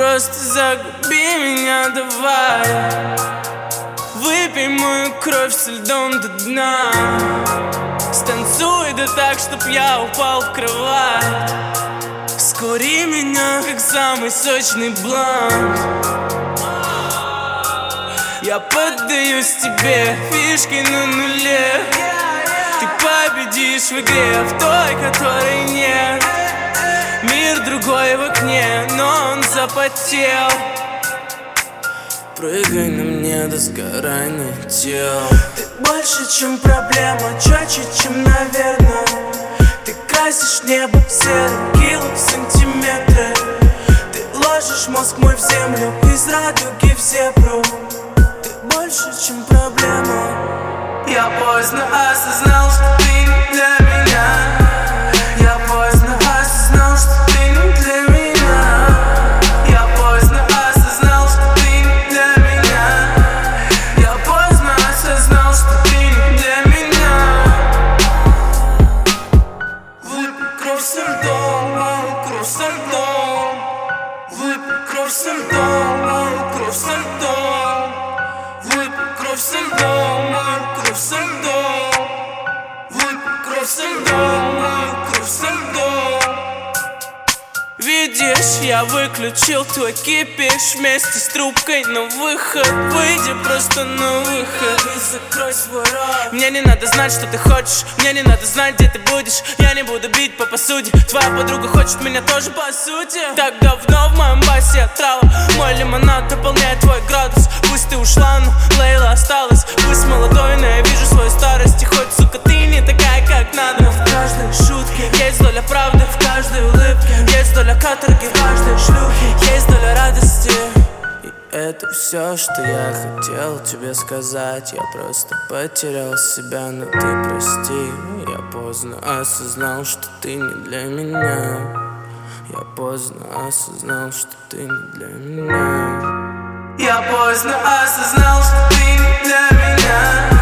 Просто загуби меня, давай. Выпей мою кровь со льдом до дна. Станцуй да так, чтоб я упал в кровать. Скури меня, как самый сочный блант. Я поддаюсь тебе, фишки на нуле. Ты победишь в игре, в той, которой нет. Мир другой в окне, но он запотел. Прыгай на мне до сгорания тел. Ты больше, чем проблема, чётче, чем наверное. Ты красишь небо серым, килосантиметры. Ты ложишь мозг мой в землю, из радуги в зебру. Ты больше, чем проблема. Я поздно осознал, что ты не для меня. Я поздно осознал, что ты не для меня. Я поздно осознал, что ты не для меня. Я поздно осознал, что ты не для меня. Выпей кровь со льдом, мою кровь со льдом. Выпей кровь со льдом, мою кровь со льдом. Выпей кровь со льдом, мою кровь со льдом. Выпей кровь со льдом, мою кровь со льдом. Видишь, я выключил твой кипиш вместе с трубкой на выход. Выйди просто на выход И закрой свой рот. Мне не надо знать, что ты хочешь. Мне не надо знать, где ты будешь. Я не буду бить по посуде. Твоя подруга хочет меня тоже по сути. Так давно в моем басе трава. Мой лимонад дополняет твой градус. Пусть ты ушла, но Лейла осталась. Пусть молодой, но я вижу свою старость. И хоть, сука, ты не такая, как надо. Но в каждой шутке Есть доля правды, в каждой улыбке есть доля каторги, в каждой шлюхе есть доля радости. И это все, что я хотел тебе сказать. Я просто потерял себя, но ты прости. Я поздно осознал, что ты не для меня. Я поздно осознал, что ты не для меня. Я поздно осознал, что ты не для меня.